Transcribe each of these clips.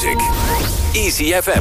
music. Easy FM.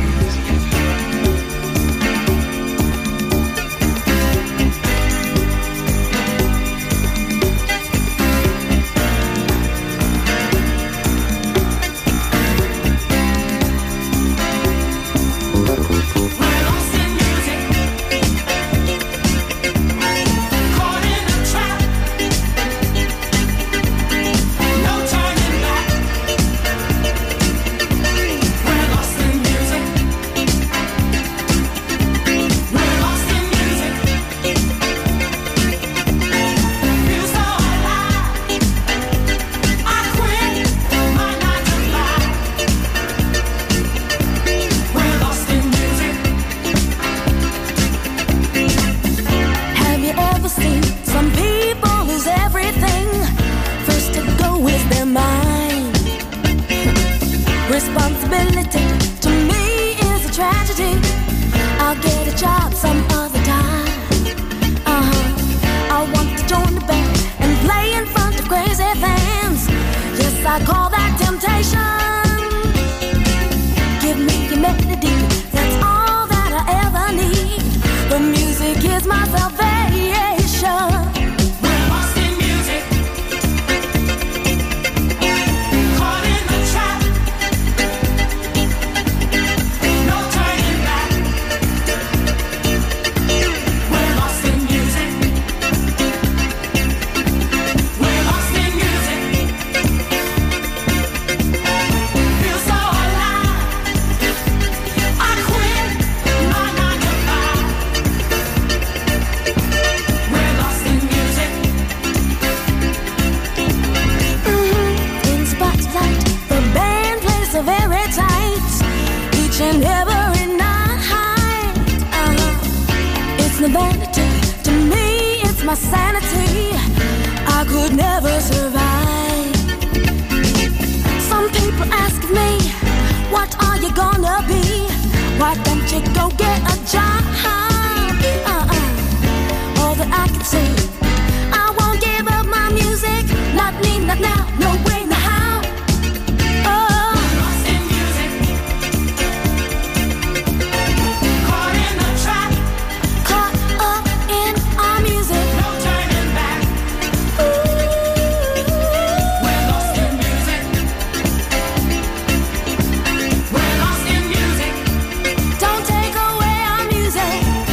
Don't take away our music.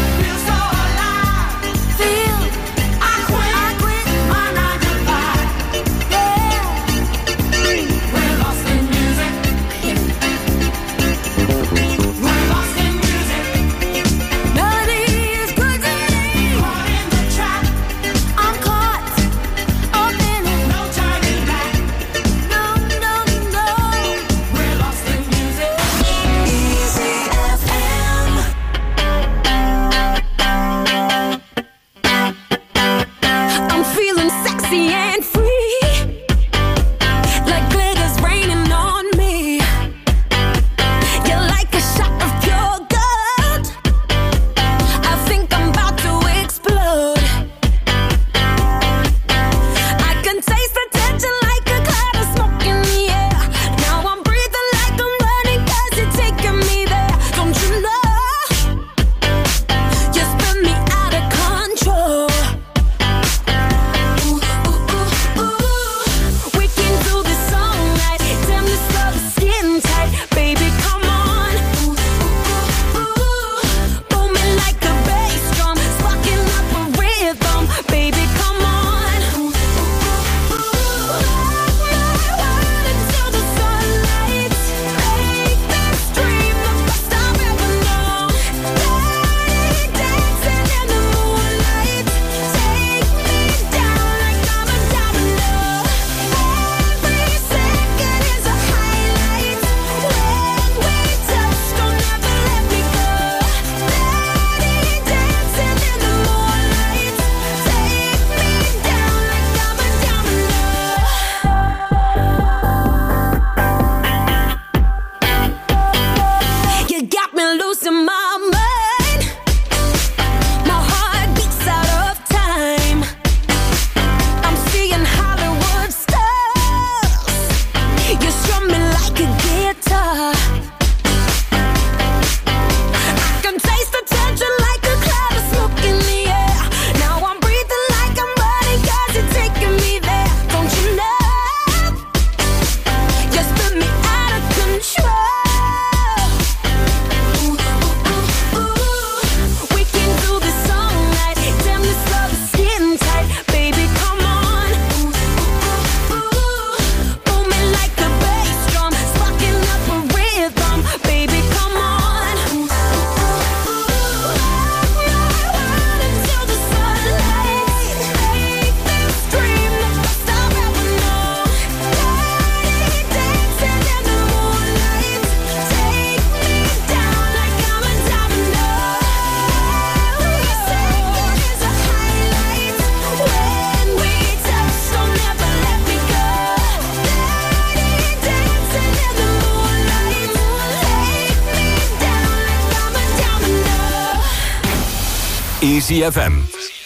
Easy FM.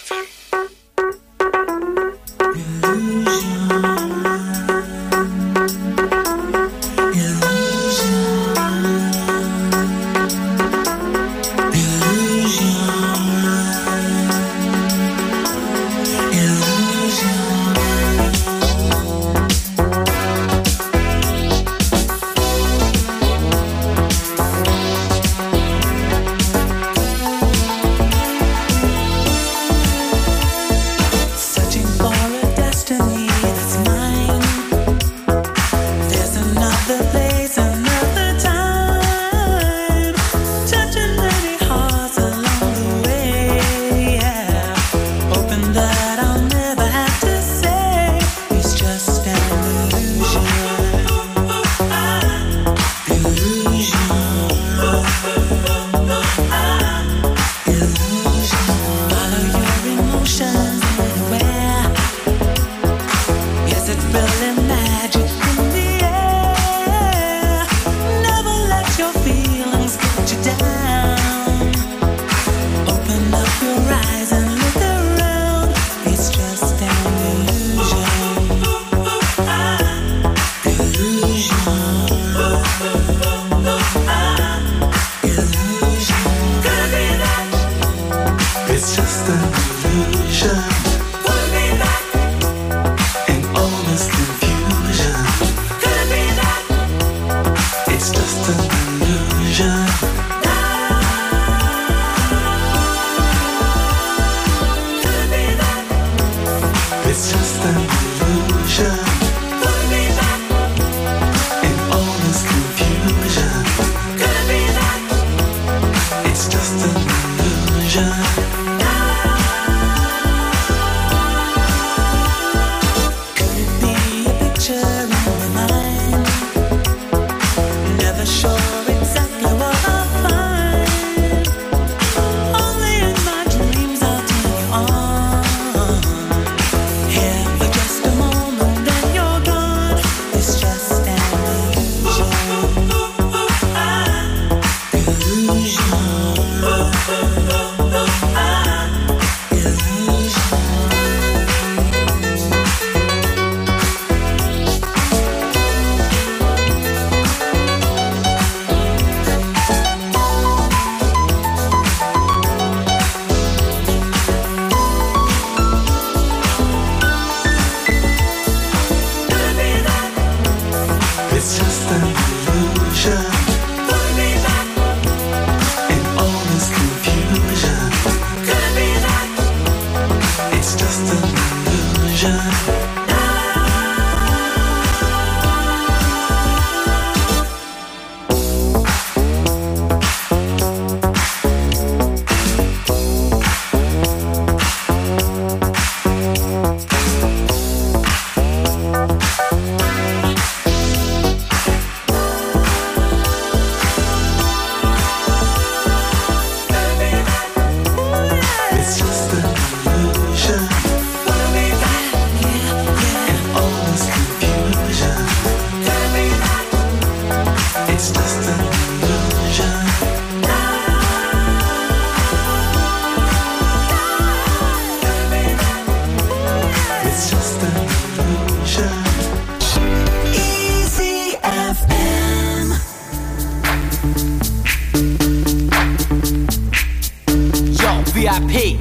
VIP.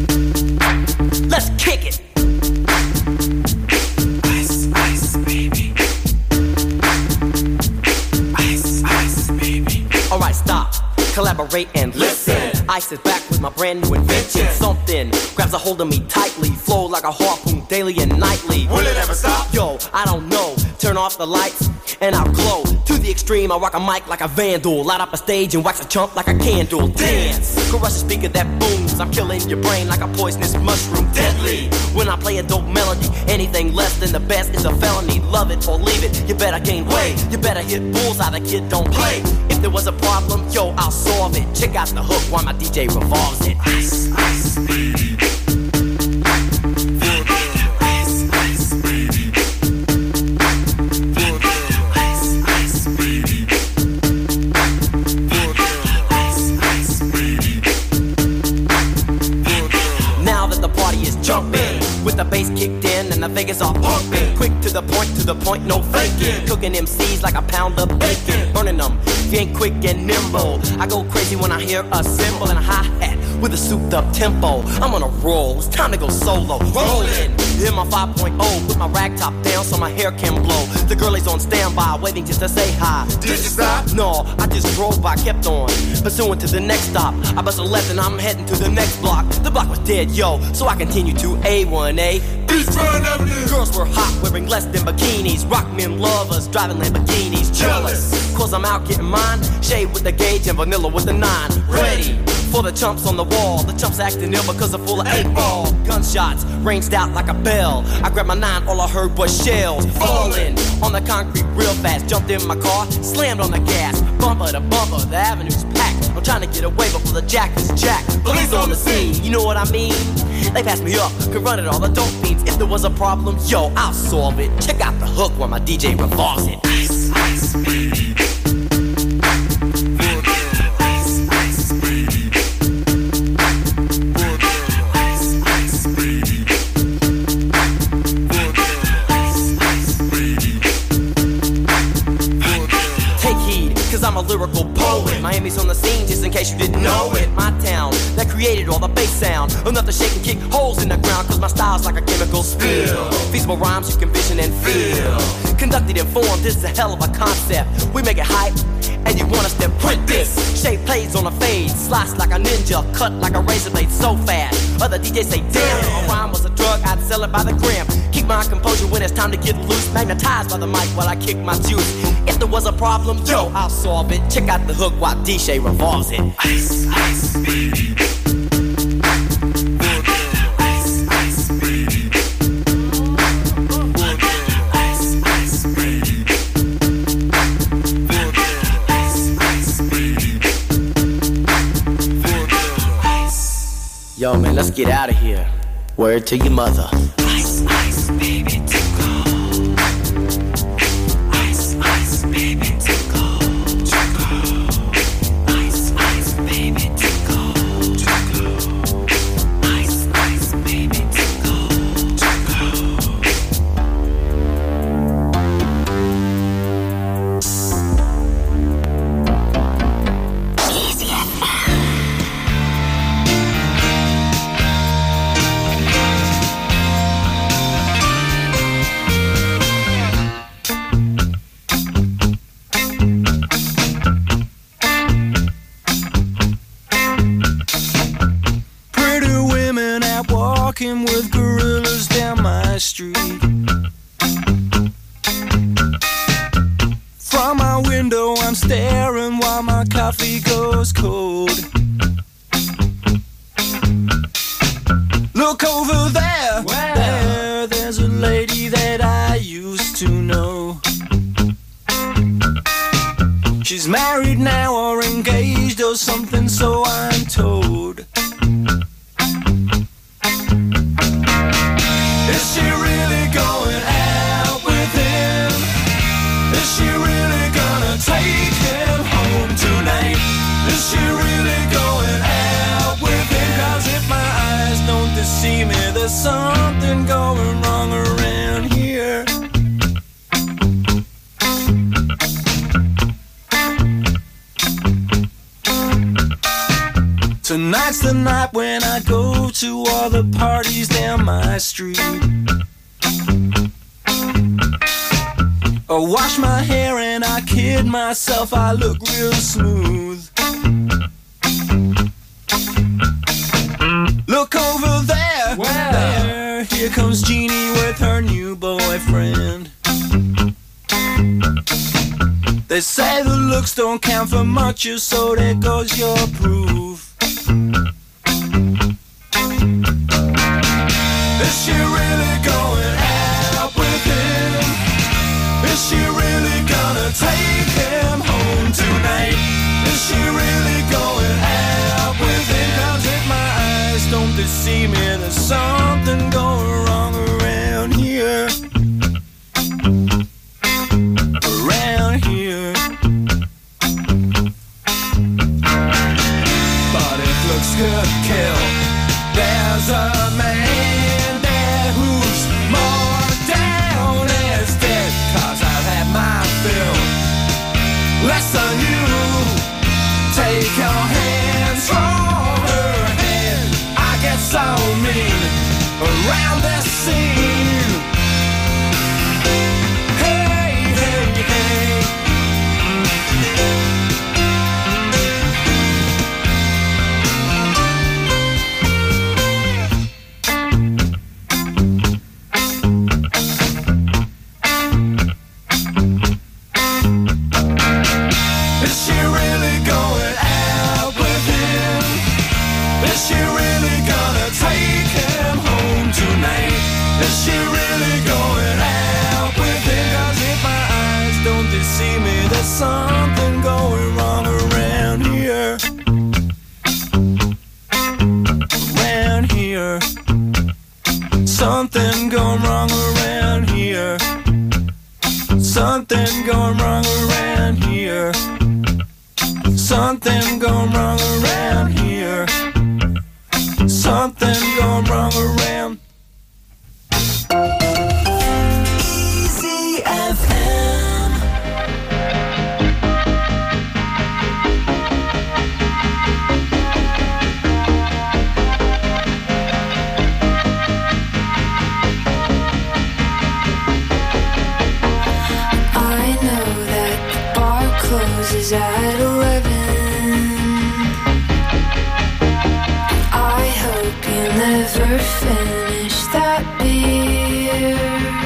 Let's kick it. Ice, ice, baby. Ice, ice, baby. Alright, stop. Collaborate and listen. Ice is back with my brand new invention. Something grabs a hold of me tightly. Flow like a harpoon daily and nightly. Will it ever stop? Yo, I don't know. Turn off the lights and I'll glow. To the extreme, I rock a mic like a vandal. Light up a stage and wax a chump like a candle. Dance, crush a speaker that booms. I'm killing your brain like a poisonous mushroom. Deadly, when I play a dope melody. Anything less than the best is a felony. Love it or leave it, you better gain weight. You better hit bullseye, the kid don't play. If there was a problem, yo, I'll solve it. Check out the hook while my DJ revolves it. Ice, ice, baby. the bass kicked in and the Vegas all pumping. Quick to the point, no faking. Cooking MCs like a pound of bacon. Burning them, if you ain't quick and nimble. I go crazy when I hear a cymbal and a hi-hat with a souped up tempo. I'm on a roll, it's time to go solo. Rollin' in my 5.0 with my rag top down so my hair can blow. The girl is on standby, waiting just to say hi. Did you stop? No, I just drove by, kept on pursuing to the next stop. I bust a left and I'm heading to the next block. The block was dead, yo, so I continued to A1A. Beachfront Avenue. Girls were hot, wearing less than bikinis. Rock men lovers, driving Lamborghinis. Jealous, cause I'm out getting mine. Shade with the gauge and vanilla with the 9. Ready for the chumps on the wall. The chumps acting ill because they're full of 8-ball. Gunshots ranged out like a bell. I grabbed my 9, all I heard was shells falling on the concrete real fast. Jumped in my car, slammed on the gas. Bumper to bumper, the avenue's packed. I'm trying to get away before the jack is jacked. Police on the scene, you know what I mean? They passed me up, could run it all the dope fiends. If there was a problem, yo, I'll solve it. Check out the hook while my DJ revolves it. Ice, ice, baby. I'm a lyrical poet. Miami's on the scene, just in case you didn't know it. My town that created all the bass sound. Enough to shake and kick holes in the ground, cause my style's like a chemical spill. Feasible rhymes you can vision and feel. Conducted in form, this is a hell of a concept. We make it hype, and you want us to print this. Shape plays on a fade, slice like a ninja, cut like a razor blade so fast. Other DJs say, damn, if a rhyme was a drug, I'd sell it by the gram. Keep my composure when it's time to get loose. Magnetized by the mic while I kick my juice. If there was a problem, yo, I'll solve it. Check out the hook while DJ revolves it. Ice, ice, baby. Ice, ice, baby. Ice, ice, baby. Yo, man, let's get out of here. Word to your mother. Ice, ice, baby, tickle. Ice, ice, baby, tickle. Tickle. Ice, ice, baby, tickle. Tickle. Ice, ice, baby, tickle. Tickle. Easy FM. Walking with gorillas down my street. From my window I'm staring while my coffee goes cold. Look over there, wow. There's a lady that I used to know. She's married now or engaged or something, so I'm told. Is she really going out with him? Is she really gonna take him home tonight? Is she really going out with him? 'Cause if my eyes don't deceive me, there's something going wrong around here. Tonight's the night when I go to all the parties down my street. I wash my hair and I kid myself, I look real smooth. Look over there, wow. There, here comes Jeannie with her new boyfriend. They say the looks don't count for much, so there goes your proof. Is she really going out with him? Is she really gonna take him home tonight? Is she really going out with him? 'Cause if my eyes don't deceive me, there's something going wrong around here. Around here. But if looks could kill, there's a man there who's marked down as dead, 'cause I've had my fill. Less on you. Take your hands from her hand. I get so mean around this scene. Hey, hey, hey. Is she really going out with him? Is she really gonna take him home tonight? Is she really going out with him? 'Cause if my eyes don't deceive me, there's something going wrong around here. Around here. Something going wrong around here. Something going wrong around here. Something going wrong around here. Something going wrong around. Easy FM. I know that the bar closes at 11. I hope you never finish that beer.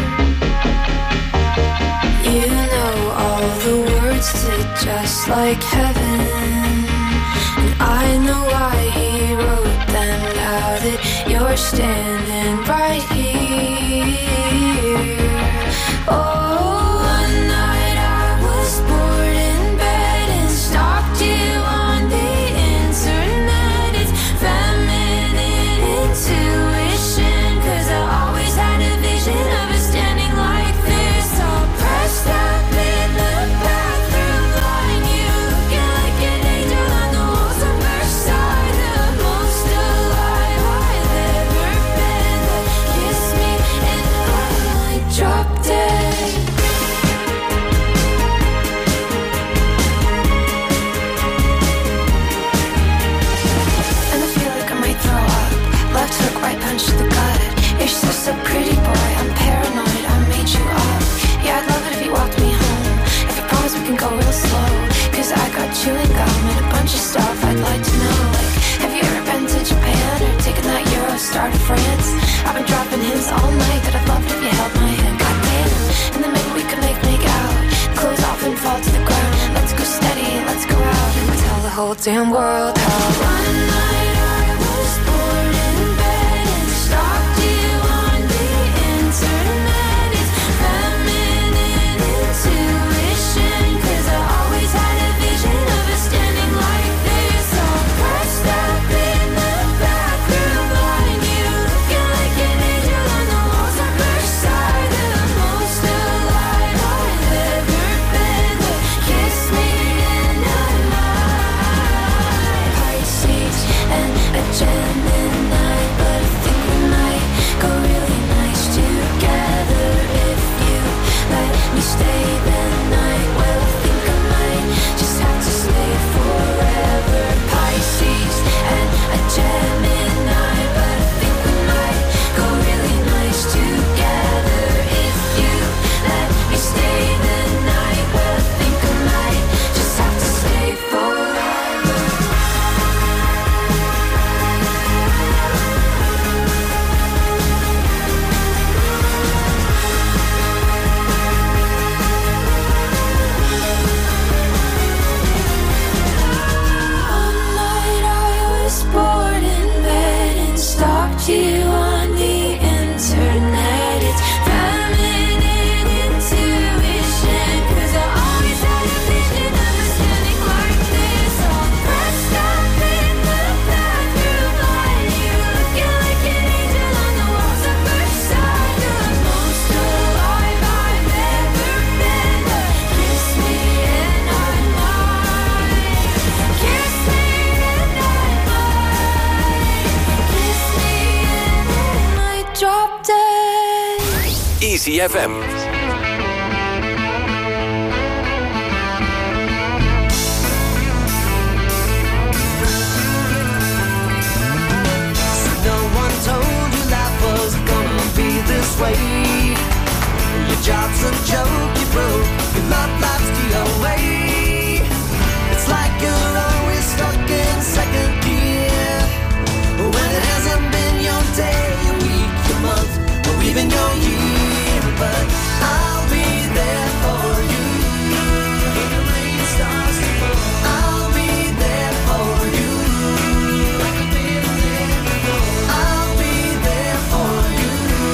You know all the words to Just Like Heaven, and I know why he wrote them. Now that you're standing right here. Oh, one night I was bored in bed and stalked you on the internet. It's feminine intuition, 'cause I always had a vision of us standing like this, all pressed up in the bathroom line. You looking like an angel on the walls of Versailles, the most alive I've ever been. But kiss me and I might drop dead. And I feel like I might throw up. Left hook, right punch to the gut. You're so pretty, boy. I'm paranoid. I made you up. Yeah, I'd love it if you walked me home. If you promise we can go real slow, 'cause I got chewing gum and a bunch of stuff I'd like to know. Like, have you ever been to Japan or taken that Eurostar to France? I've been dropping hints all night that I'd love it if you held my hand. Goddamn. And then maybe we could make out. Close off and fall to the ground. Let's go steady, let's go out and tell the whole damn world how one night I was bored in bed and stalked you on the internet. It's feminine intuition, 'cause I always had a vision of us standing like this, all pressed up in the bathroom line. You looking like an angel on the walls of Versailles, the most alive I've ever been. But kiss me and I might. Pisces Easy FM. This way, your job's a joke, you broke, your love life's the away. It's like you're always stuck in second gear, when it hasn't been your day, your week, your month, or even your year. But I'll be there for you when the rain starts to fall. I'll be there for you like I've been there before. I'll be there for you.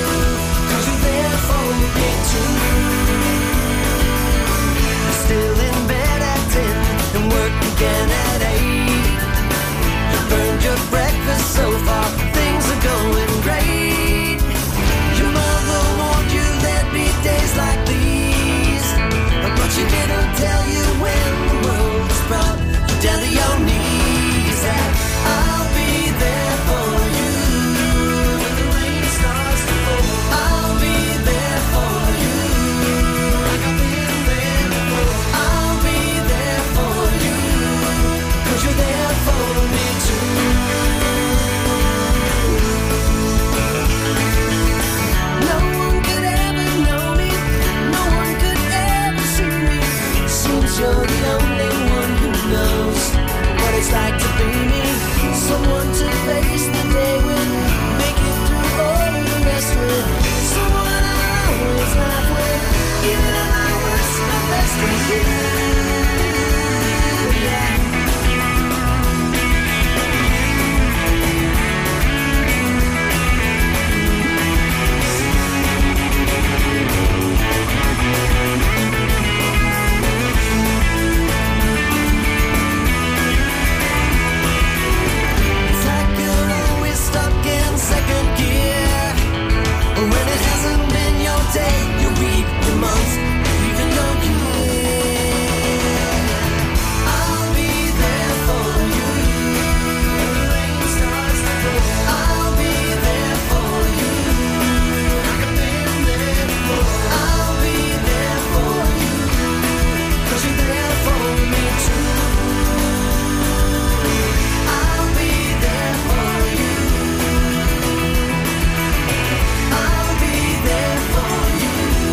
Still in bed at 10 and work again at 8. You burned your breakfast so far, things are going great. Your mother warned you there'd be days like these, but she didn't tell you when the world was brought you down to your knees. And I'll be there for you when the rain starts to fall. I'll be there for you like I've been there before. I'll be there for you 'cause you're there for me too. No one could ever know me, no one could ever see me. Seems you're the only one who knows what it's like to be me. Someone to face the day with, make it through all the rest with. Someone I always laugh with, even at my worst, my best with you. Yeah. It's like you're always stuck in second gear, when it hasn't been your day, your week, your month, even your year. I'll be there for you when the rain starts to fall. I'll be there for you like I've been there before. I'll be there for you 'cause you're there for me too. I'll be there for you. I'll be there for you.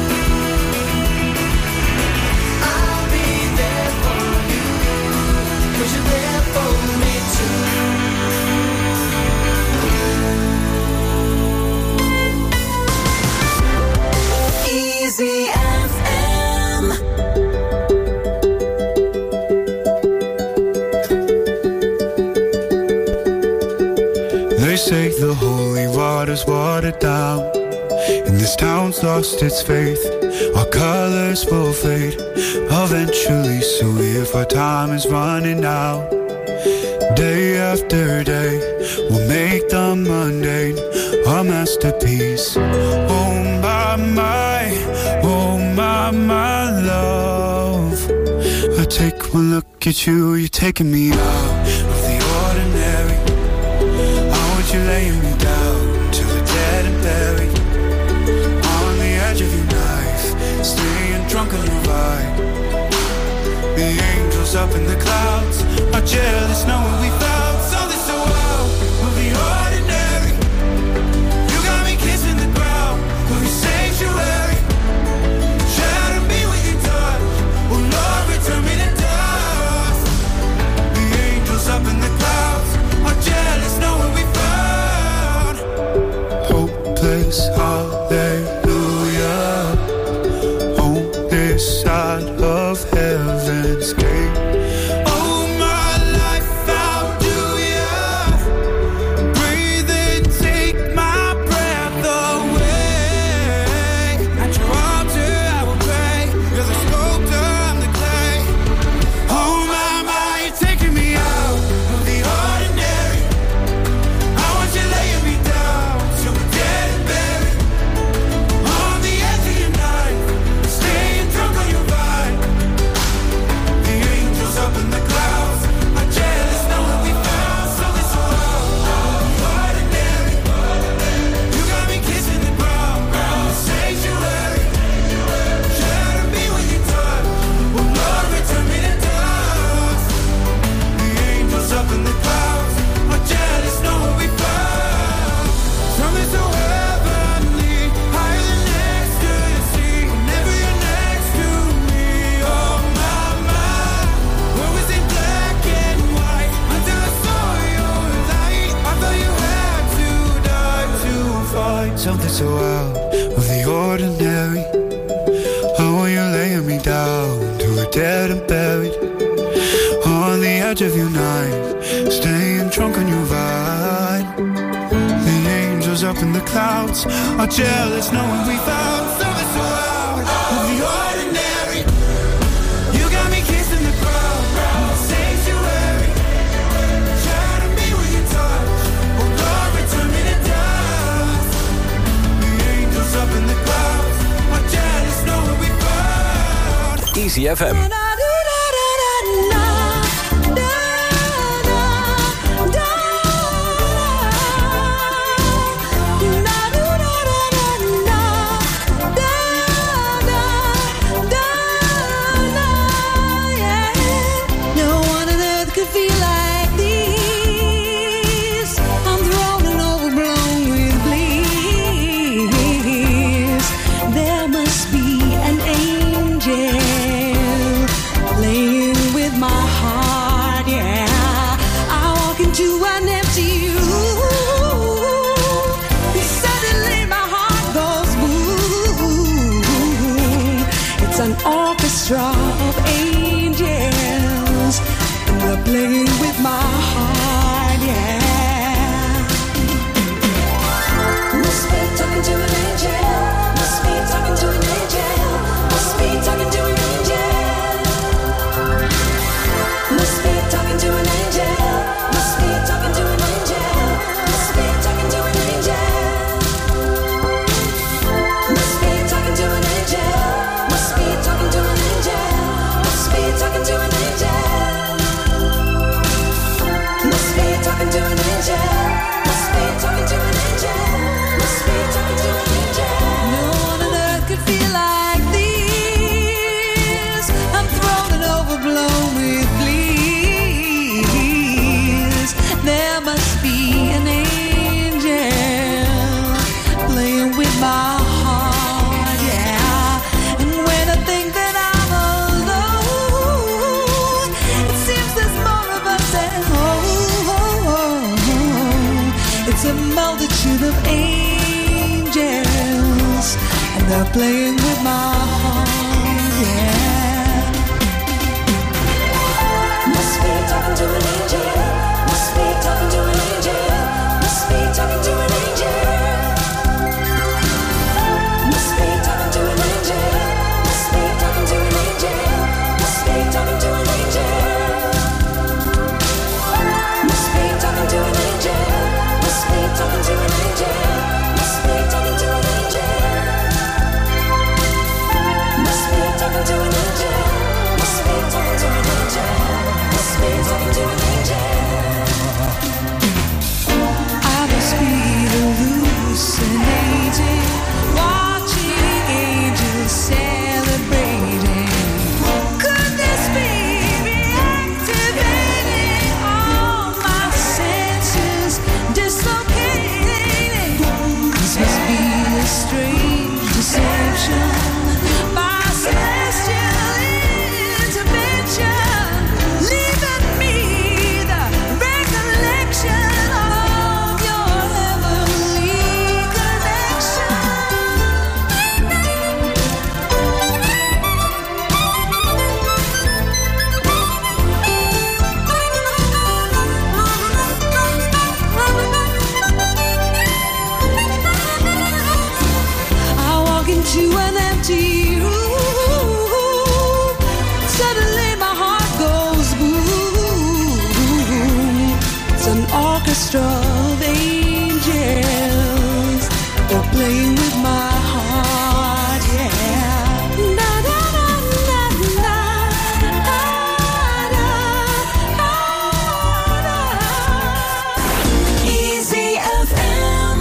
I'll be there for you 'cause you're there for me too. Easy FM. They say the holy water's watered down, and this town's lost its faith. Our colors will fade eventually, so if our time is running out, day after day, we'll make the mundane our masterpiece. Oh my love, I take one look at you, you're taking me out of the ordinary. I want you laying me down till the dead and buried, on the edge of your knife, staying drunk on your vibe. The angels up in the clouds are jealous knowing we found something so wild of the ordinary. You got me kissing the ground of your sanctuary. Shatter me with your touch, oh Lord, return me to dust. The angels up in the clouds are jealous knowing we found fight something so out of the ordinary. How are you laying me down to a dead and buried on the edge of your night, staying drunk on your ride. The angels up in the clouds are jealous knowing we found something so out of the ordinary. You got me kissing the ground, sanctuary. Shatter me with your touch, oh Lord, return me to dust. The angels up in the clouds are jealous knowing we found Easy FM. Orchestra of angels, and they're playing with my heart, yeah. Must be talking to an angel. Must be talking to an angel. Must be talking to an angel. Must be talking to an angel. Must be talking to an angel. Must be talking to an angel. Must be talking to an angel. Must be talking to an angel. Must be talking to an angel. Must be talking to an angel. Must be talking to an angel. Must be talking to an angel. No one on earth could feel like this. I'm thrown and overblown with bliss. There must be an angel playing with my heart, yeah. And when I think that I'm alone, it seems there's more of us at home. It's a multitude of angels, and they're playing with my heart, yeah. Must be talking to an angel. Must be talking to an angel. Must be talking to an angel. Must be talking to an angel. Must be talking to an angel. Must be talking to an angel. Must be talking to an angel. Must be talking to an angel. Must be talking to an angel. Must be talking to an angel. Must be talking to an angel. Must be talking to an angel. I must be hallucinating, watching angels celebrating. Could this be reactivating all my senses, dislocating? This must be a strange deception, my celestial intervention, leaving me the recollection of your heavenly connection. I walk into an empty room. Suddenly my heart goes boom. It's an orchestra of angels. They're playing with my heart, yeah. Na na na na na. Easy FM.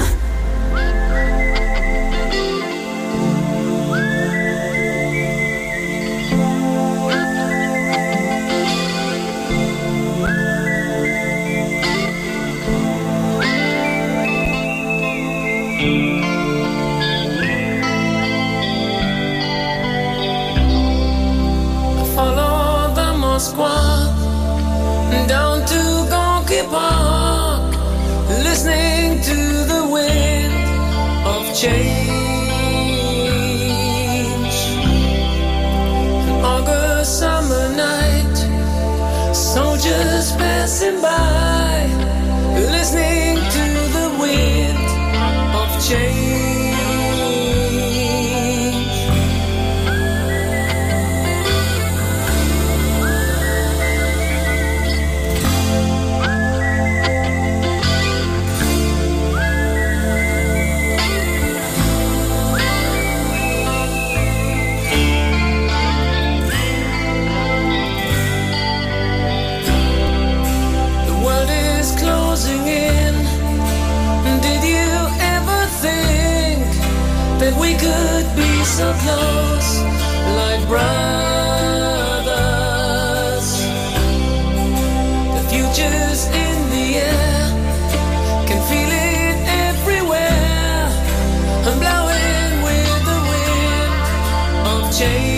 Follow the Moskwa down to Gonky Park, listening to the wind of change. An August summer night, soldiers passing by, listening to the wind of change. That we could be so close, like brothers. The future's in the air, can feel it everywhere. I'm blowing with the wind of change.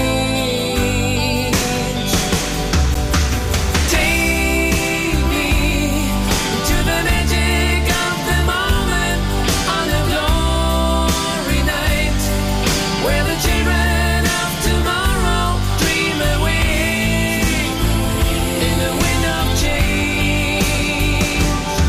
Take me to the magic of the moment on a glory night, where the children of tomorrow dream away in the wind of change.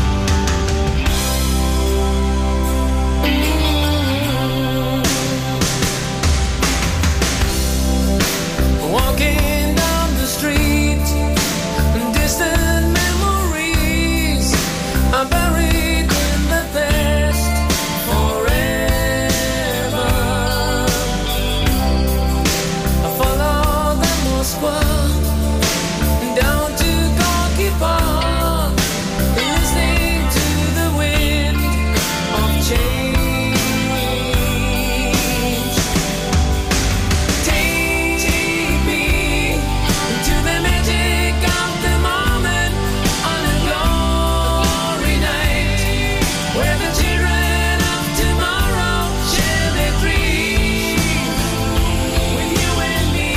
Walking down the street, distant memories are buried in the past forever. I follow the Moskva down to Gorky Park, listening to the wind of change. Take me to the magic of the moment on a glory night, where the children of tomorrow share their dreams with you and me.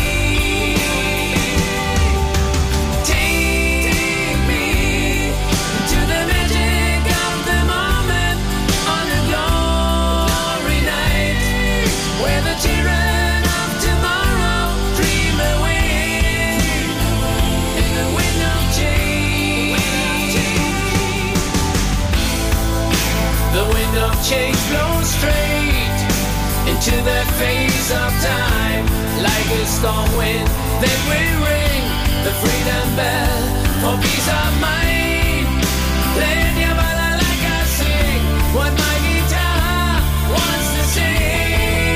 Take me to the magic of the moment on a glory night, where the children of tomorrow dream away in the wind of change. The wind of change blows straight into the face of time, like a storm wind that will ring the freedom bell for peace of mind. Let your balalaika sing what my guitar wants to sing.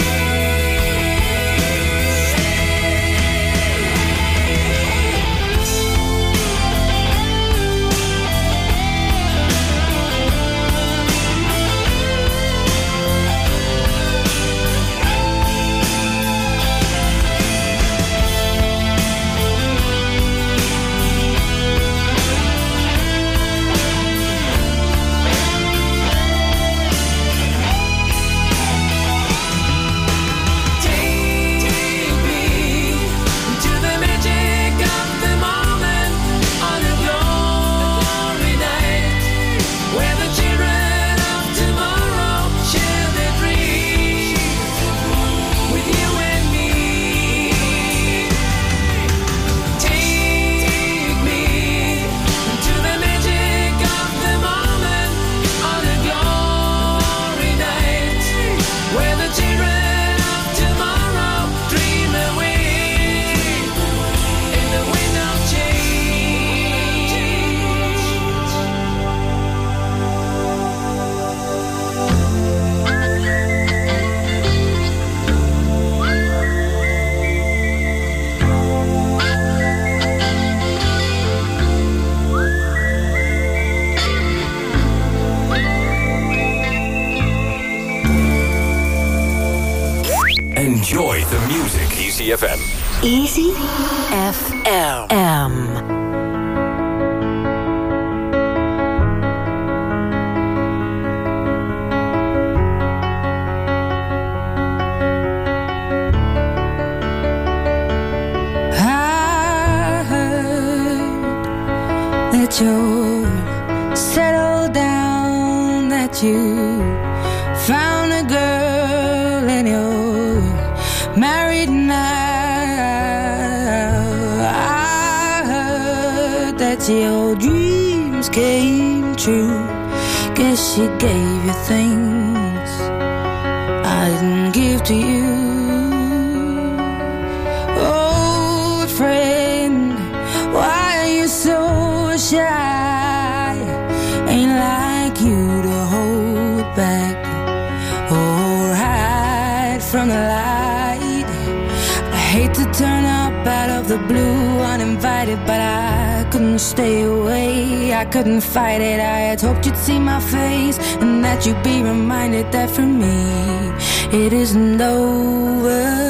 Take me to the magic of the moment on a glory night, where the children of tomorrow share their dreams with you and me. Take me to the magic of the moment on a glory night, where the children of tomorrow dream away in the wind of change. Enjoy the music. Easy FM. Easy FM. I heard that you're settled down, that you found found a girl and you're married now. I heard that your dreams came true. Guess she gave you things I didn't give to you. Old friend, why are you so shy? Ain't like you to hold back or hide from the light. I hate to turn up out of the blue uninvited, but I couldn't stay away. I couldn't fight it. I had hoped you'd see my face and that you'd be reminded that for me it isn't over.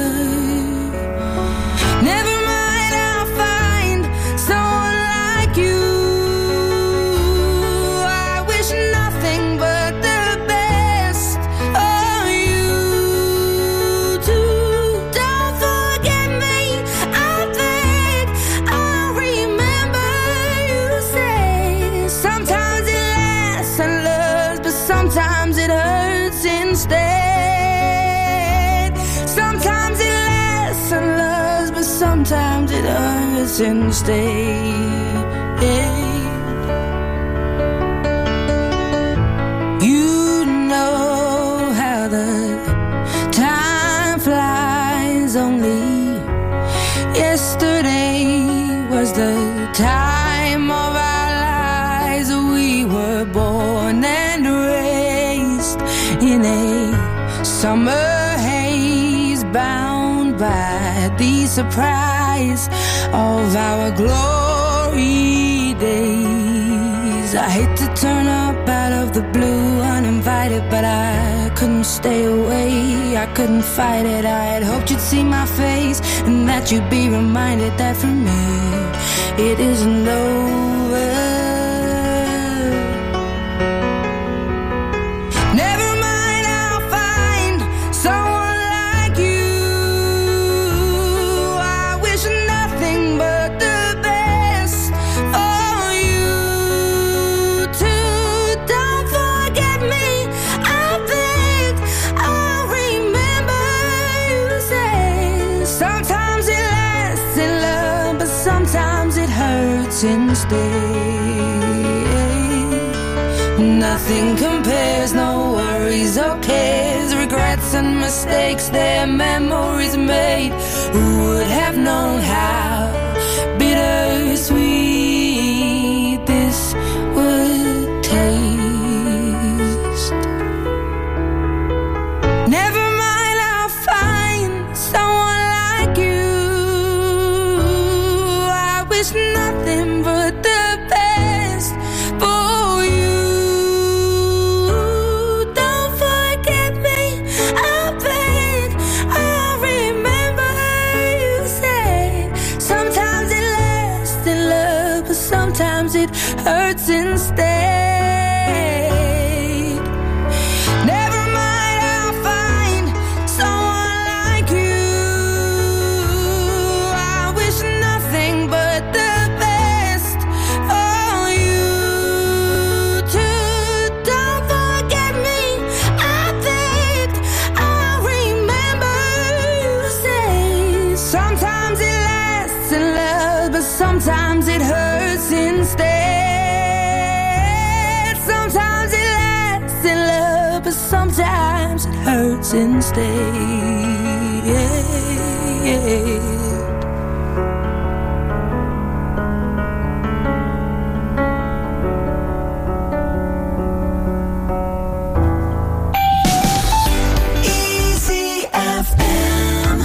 Never mind, I'll find someone like you. I wish nothing but the best of you too. Don't forget me, I beg. I'll remember you say sometimes it lasts and loves, but sometimes it hurts instead. Sometimes it lasts and loves, but sometimes it hurts instead. You know how the time flies. Only yesterday was the time of our lives. We were born and raised in a summer haze, bound by the surprise of our glory days. I hate to turn up out of the blue uninvited, but I couldn't stay away. I couldn't fight it. I had hoped you'd see my face and that you'd be reminded that for me it isn't over. Never mind, I'll find someone like you. I wish nothing but the best for you too. Don't forget me, I beg. I'll remember you say sometimes it lasts in love, but sometimes it hurts instead. Nothing compares, no worries or cares, regrets and mistakes, their memories made. Who would have known how bittersweet this would taste? Never mind, I'll find someone like you. I wish nothing but the best for you. Don't forget me, I beg. I'll remember you say sometimes it lasts in love, but sometimes it hurts instead. Never mind, I'll find someone like you. I wish nothing but the best for you too. Don't forget me, I beg. I'll remember you say sometimes it lasts in love, but sometimes it hurts instead. Sometimes it lasts in love, but sometimes it hurts instead. Easy FM.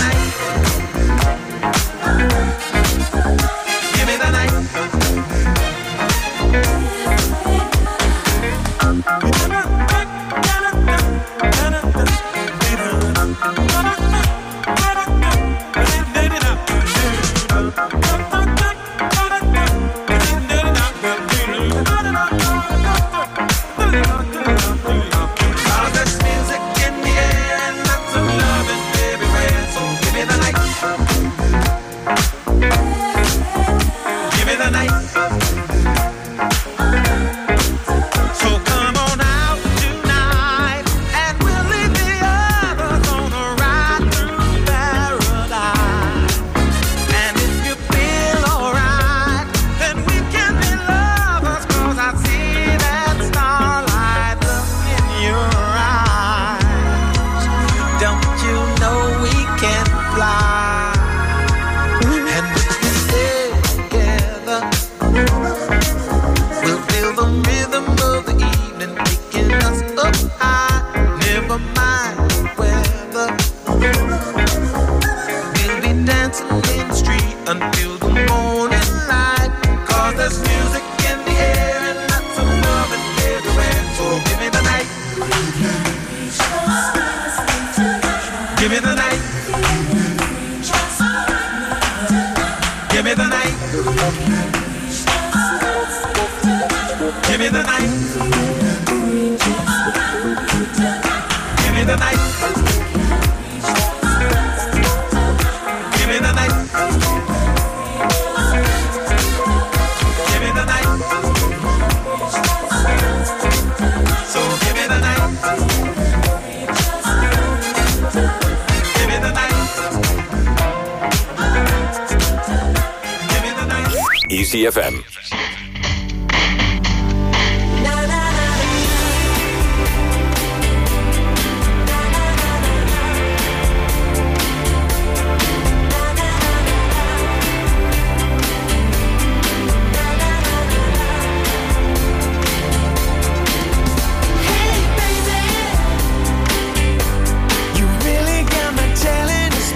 Easy FM.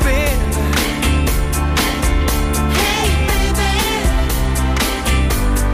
Hey, baby.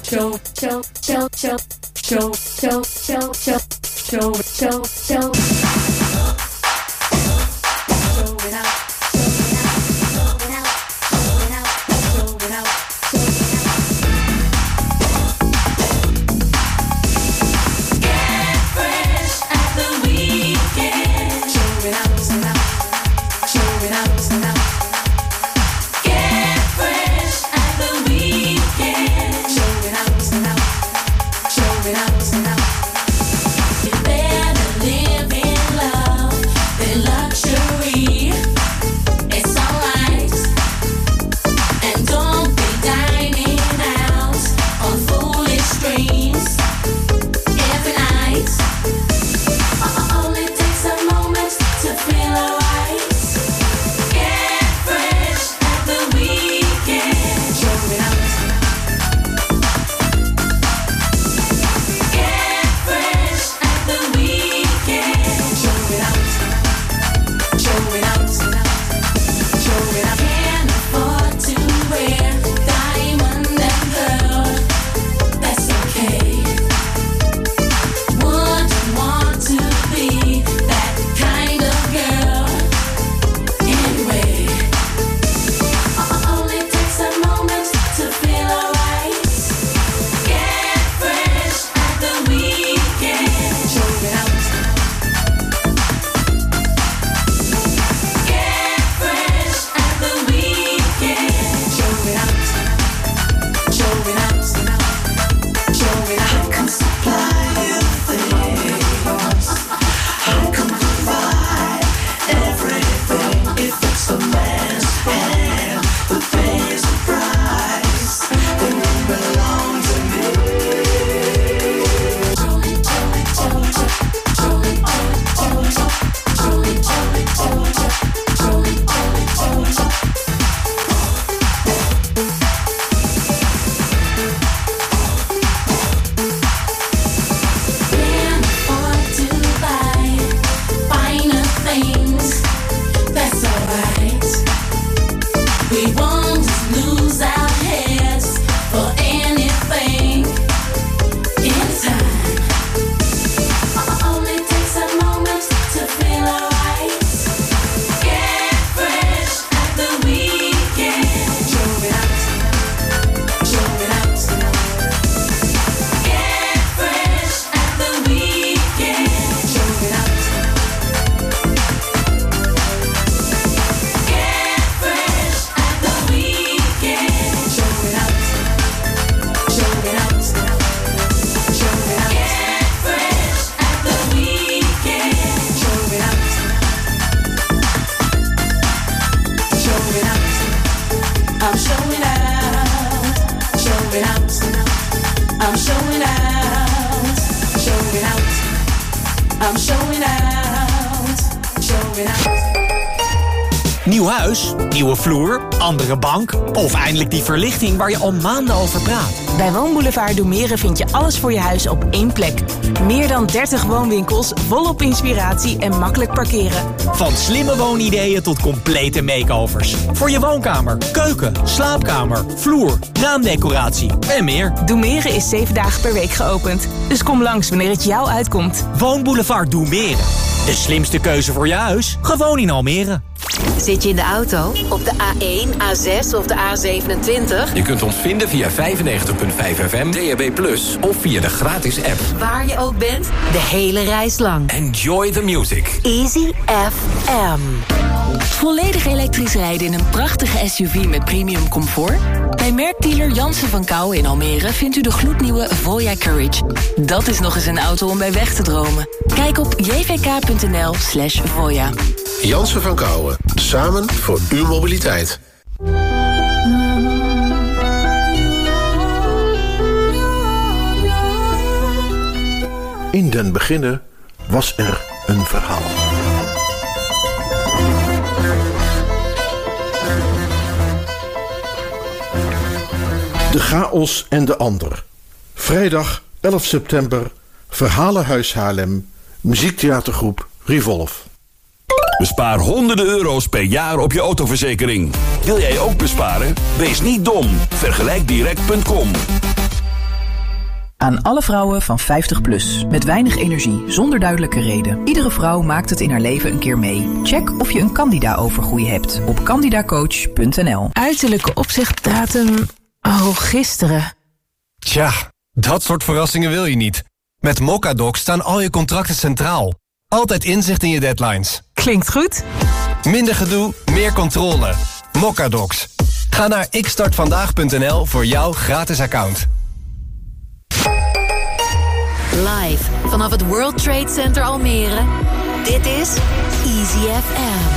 Nieuw huis, nieuwe vloer, andere bank of eindelijk die verlichting waar je al maanden over praat. Bij Woonboulevard Doemeren vind je alles voor je huis op één plek. Meer dan 30 woonwinkels, volop inspiratie en makkelijk parkeren. Van slimme woonideeën tot complete makeovers. Voor je woonkamer, keuken, slaapkamer, vloer, raamdecoratie en meer. Doemeren is 7 dagen per week geopend. Dus kom langs wanneer het jou uitkomt. Woonboulevard Doemeren. De slimste keuze voor je huis, gewoon in Almere. Zit je in de auto? Op de A1, A6 of de A27? Je kunt ons vinden via 95.5 FM, DAB+, of via de gratis app. Waar je ook bent, de hele reis lang. Enjoy the music. Easy FM. Volledig elektrisch rijden in een prachtige SUV met premium comfort? Bij merkdealer Jansen van Kouwen in Almere vindt u de gloednieuwe Voya Courage. Dat is nog eens een auto om bij weg te dromen. Kijk op jvk.nl/Voya. Jansen van Kouwen. Samen voor uw mobiliteit. In den beginne was er een verhaal. De chaos en de ander. Vrijdag 11 september, Verhalenhuis Haarlem, muziektheatergroep Revolve. Bespaar honderden euro's per jaar op je autoverzekering. Wil jij ook besparen? Wees niet dom. Vergelijkdirect.com. Aan alle vrouwen van 50 plus, met weinig energie, zonder duidelijke reden. Iedere vrouw maakt het in haar leven een keer mee. Check of je een Candida-overgroei hebt op candidacoach.nl. Uiterlijke opzichtdatum... Oh, gisteren. Tja, dat soort verrassingen wil je niet. Met Mocadoc staan al je contracten centraal. Altijd inzicht in je deadlines. Klinkt goed. Minder gedoe, meer controle. Mocadocs. Ga naar xstartvandaag.nl voor jouw gratis account. Live vanaf het World Trade Center Almere. Dit is Easy FM.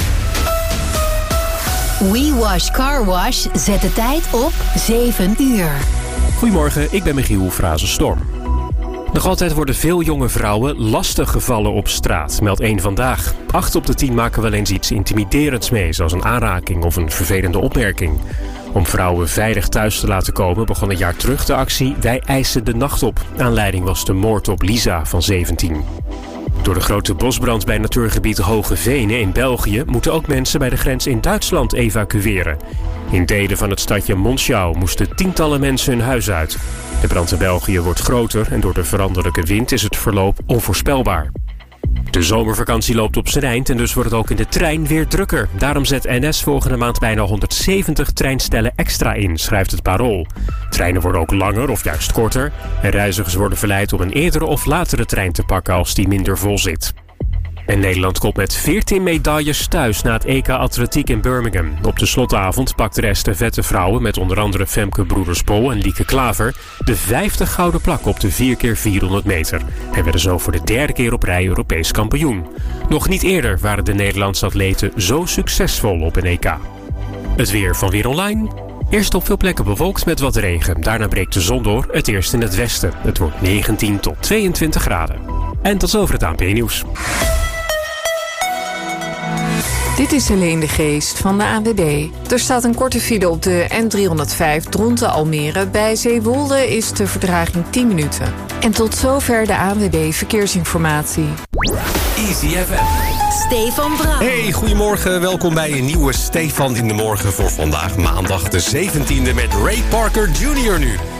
We Wash Car Wash zet de tijd op 7 uur. Goedemorgen, ik ben Michiel Frazenstorm. Nog altijd worden veel jonge vrouwen lastig gevallen op straat, meldt Eén Vandaag. 8 op de 10 maken wel eens iets intimiderends mee, zoals een aanraking of een vervelende opmerking. Om vrouwen veilig thuis te laten komen begon een jaar terug de actie Wij eisen de nacht op. Aanleiding was de moord op Lisa van 17. Door de grote bosbrand bij natuurgebied Hoge Venen in België moeten ook mensen bij de grens in Duitsland evacueren. In delen van het stadje Monschau moesten tientallen mensen hun huis uit. De brand in België wordt groter en door de veranderlijke wind is het verloop onvoorspelbaar. De zomervakantie loopt op zijn eind en dus wordt het ook in de trein weer drukker. Daarom zet NS volgende maand bijna 170 treinstellen extra in, schrijft het Parool. Treinen worden ook langer of juist korter. En reizigers worden verleid om een eerdere of latere trein te pakken als die minder vol zit. En Nederland komt met 14 medailles thuis na het EK Atletiek in Birmingham. Op de slotavond pakten de estafette vrouwen met onder andere Femke Broeders-Bol en Lieke Klaver de 5e gouden plak op de 4x400 meter. En werden zo voor de 3e keer op rij Europees kampioen. Nog niet eerder waren de Nederlandse atleten zo succesvol op een EK. Het weer van Weer Online. Eerst op veel plekken bewolkt met wat regen. Daarna breekt de zon door, het eerst in het westen. Het wordt 19 tot 22 graden. En tot zover het ANP-nieuws. Dit is Helene de Geest van de ANWB. Er staat een korte file op de N305 Dronten-Almere. Bij Zeewolde is de vertraging 10 minuten. En tot zover de ANWB Verkeersinformatie. Easy FM. Stefan Brouw. Hey, goedemorgen. Welkom bij een nieuwe Stefan in de Morgen voor vandaag, maandag de 17e met Ray Parker Jr. nu.